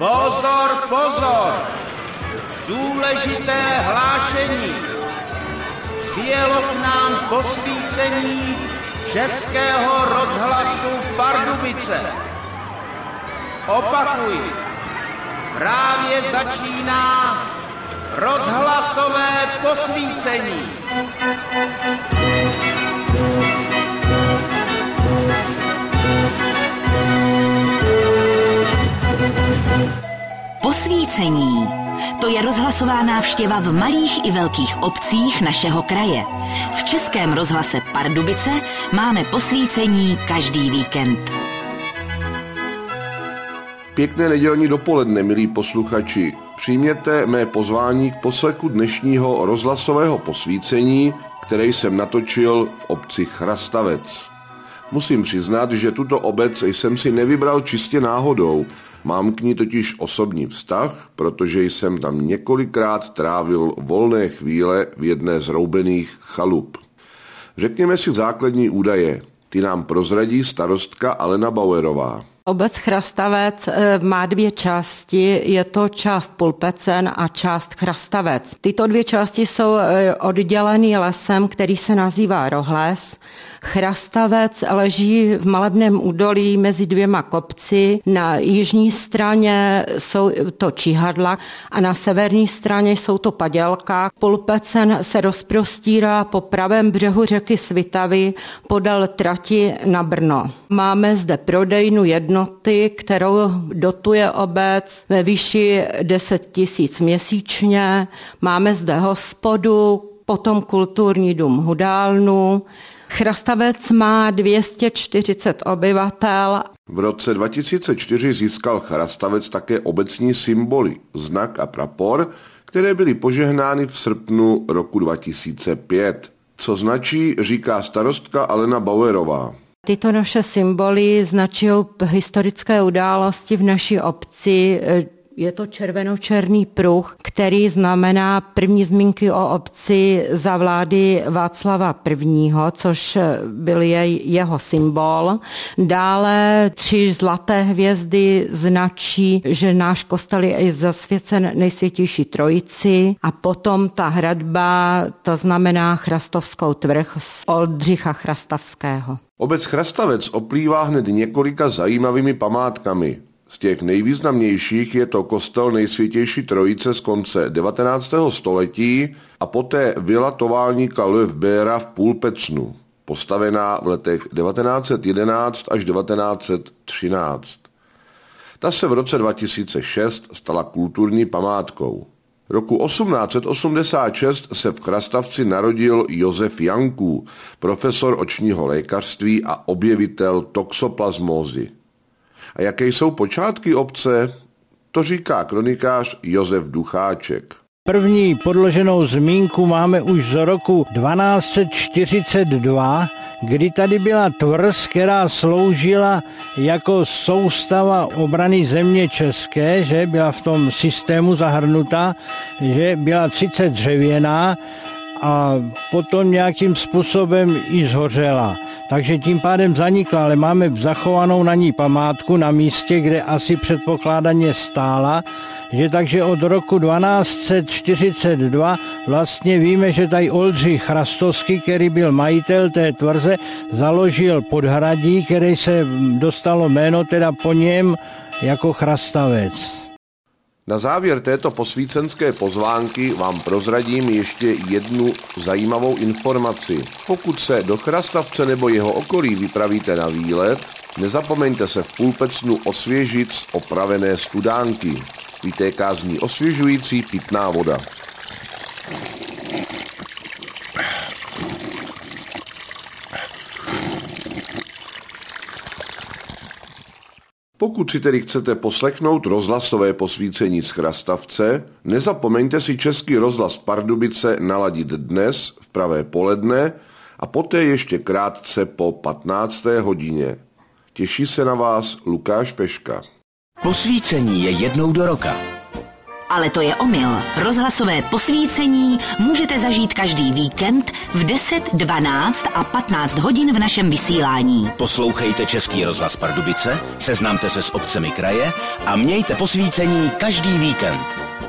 Pozor, pozor! Důležité hlášení. Přijelo k nám posvícení Českého rozhlasu Pardubice. Opakuji, právě začíná rozhlasové posvícení. Posvícení. To je rozhlasová návštěva v malých i velkých obcích našeho kraje. V Českém rozhlase Pardubice máme posvícení každý víkend. Pěkné nedělní dopoledne, milí posluchači. Přijměte mé pozvání k poslechu dnešního rozhlasového posvícení, které jsem natočil v obci Chrastavec. Musím přiznat, že tuto obec jsem si nevybral čistě náhodou. Mám k ní totiž osobní vztah, protože jsem tam několikrát trávil volné chvíle v jedné z roubených chalup. Řekněme si základní údaje. Ty nám prozradí starostka Alena Bauerová. Obec Chrastavec má dvě části, je to část Pulpecen a část Chrastavec. Tyto dvě části jsou odděleny lesem, který se nazývá Rohles. Chrastavec leží v malebném údolí mezi dvěma kopci. Na jižní straně jsou to Čihadla a na severní straně jsou to Padělka. Pulpecen se rozprostírá po pravém břehu řeky Svitavy podél trati na Brno. Máme zde prodejnu jednoty, kterou dotuje obec ve výši 10 000 měsíčně. Máme zde hospodu, potom kulturní dům Hudálnu. Chrastavec má 240 obyvatel. V roce 2004 získal Chrastavec také obecní symboly, znak a prapor, které byly požehnány v srpnu roku 2005. Co značí, říká starostka Alena Bauerová. Tyto naše symboly značují historické události v naší obci. Je to červeno-černý pruh, který znamená první zmínky o obci za vlády Václava I., což byl jeho symbol. Dále 3 zlaté hvězdy značí, že náš kostel je i zasvěcen Nejsvětější Trojici. A potom ta hradba, to znamená Chrastovskou tvrz z Oldřicha Chrastavského. Obec Chrastavec oplývá hned několika zajímavými památkami. Z těch nejvýznamnějších je to kostel Nejsvětější Trojice z konce 19. století a poté vila toválníka Löfbéra v Pulpecnu, postavená v letech 1911 až 1913. Ta se v roce 2006 stala kulturní památkou. Roku 1886 se v Chrastavci narodil Josef Janků, profesor očního lékařství a objevitel toxoplasmózy. A jaké jsou počátky obce? To říká kronikář Josef Ducháček. První podloženou zmínku máme už z roku 1242, kdy tady byla tvrz, která sloužila jako soustava obrany země české, že byla v tom systému zahrnuta, že byla 30 dřevěná a potom nějakým způsobem i zhořela. Takže tím pádem zanikla, ale máme zachovanou na ní památku na místě, kde asi předpokládaně stála, že takže od roku 1242 vlastně víme, že tady Oldřich Chrastovský, který byl majitel té tvrze, založil podhradí, které se dostalo jméno teda po něm jako Chrastavec. Na závěr této posvícenské pozvánky vám prozradím ještě jednu zajímavou informaci. Pokud se do Chrastavce nebo jeho okolí vypravíte na výlet, nezapomeňte se v Pulpecnu osvěžit z opravené studánky. Vytéká z ní osvěžující pitná voda. Pokud si tedy chcete poslechnout rozhlasové posvícení z Chrastavce, nezapomeňte si Český rozhlas Pardubice naladit dnes v pravé poledne a poté ještě krátce po 15. hodině. Těší se na vás Lukáš Peška. Posvícení je jednou do roka. Ale to je omyl. Rozhlasové posvícení můžete zažít každý víkend v 10, 12 a 15 hodin v našem vysílání. Poslouchejte Český rozhlas Pardubice, seznamte se s obcemi kraje a mějte posvícení každý víkend.